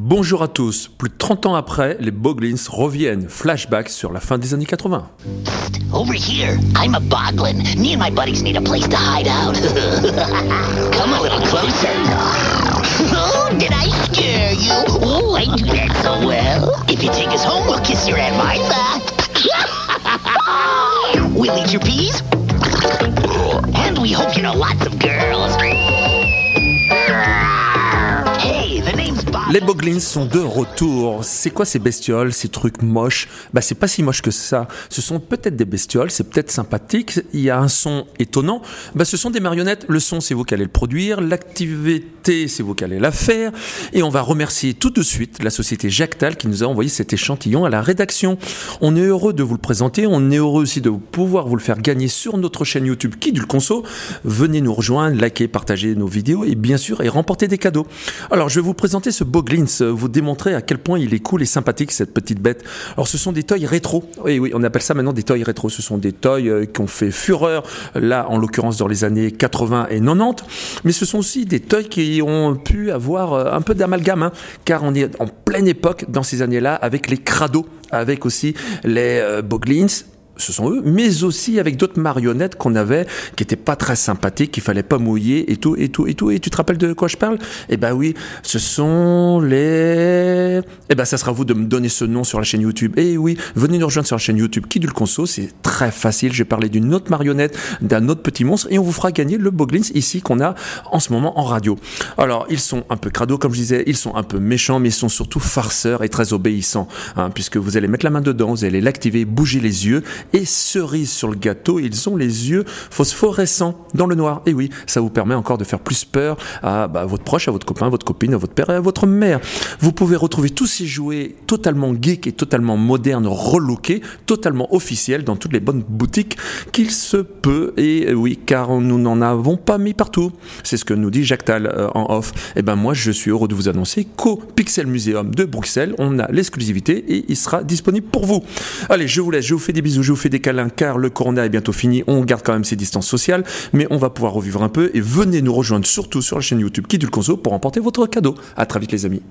Bonjour à tous. Plus de 30 ans après, les Boglins reviennent. Flashback sur la fin des années 80. Over here, I'm a Boglin. Me and my buddies need a place to hide out. Come a little closer. Oh, did I scare you? Oh, I do that so well. If you take us home, we'll kiss your Aunt Martha. We'll eat your peas. And we hope you know lots of girls. Hey, the name's Bob. Les Boglins sont de retour. C'est quoi ces bestioles, ces trucs moches ? C'est pas si moche que ça. Ce sont peut-être des bestioles, c'est peut-être sympathique. Il y a un son étonnant. Ce sont des marionnettes. Le son, c'est vous qui allez le produire. L'activité, c'est vous qui allez la faire. Et on va remercier tout de suite la société Jactal qui nous a envoyé cet échantillon à la rédaction. On est heureux de vous le présenter. On est heureux aussi de pouvoir vous le faire gagner sur notre chaîne YouTube Qui du Conso. Venez nous rejoindre, liker, partager nos vidéos et bien sûr, et remporter des cadeaux. Alors, je vais vous présenter ce Boglins, vous démontrer à quel point il est cool et sympathique, cette petite bête. Alors, ce sont des toys rétro. Oui, on appelle ça maintenant des toys rétro. Ce sont des toys qui ont fait fureur, là, en l'occurrence, dans les années 80 et 90. Mais ce sont aussi des toys qui ont pu avoir un peu d'amalgame, car on est en pleine époque, dans ces années-là, avec les crados, avec aussi les Boglins. Ce sont eux, mais aussi avec d'autres marionnettes qu'on avait, qui étaient pas très sympathiques, qu'il fallait pas mouiller et tout. Et tu te rappelles de quoi je parle ? Oui, ce sont les... ça sera à vous de me donner ce nom sur la chaîne YouTube. Oui, venez nous rejoindre sur la chaîne YouTube Qui du Conso, c'est très facile. Je vais parler d'une autre marionnette, d'un autre petit monstre, et on vous fera gagner le Boglins ici qu'on a en ce moment en radio. Alors, ils sont un peu crado, comme je disais, ils sont un peu méchants, mais ils sont surtout farceurs et très obéissants, puisque vous allez mettre la main dedans, vous allez l'activer, bouger les yeux. Et cerise sur le gâteau, ils ont les yeux phosphorescents dans le noir. Et oui, ça vous permet encore de faire plus peur à votre proche, à votre copain, à votre copine, à votre père et à votre mère. Vous pouvez retrouver tous ces jouets totalement geeks et totalement modernes, relookés, totalement officiels dans toutes les bonnes boutiques qu'il se peut. Et oui, car nous n'en avons pas mis partout. C'est ce que nous dit Jactal en off. Moi, je suis heureux de vous annoncer qu'au Pixel Museum de Bruxelles, on a l'exclusivité et il sera disponible pour vous. Allez, je vous laisse, je vous fais des bisous, je vous fais des câlins car le corona est bientôt fini, on garde quand même ses distances sociales, mais on va pouvoir revivre un peu et venez nous rejoindre surtout sur la chaîne YouTube Qui du Conso pour emporter votre cadeau. À très vite les amis.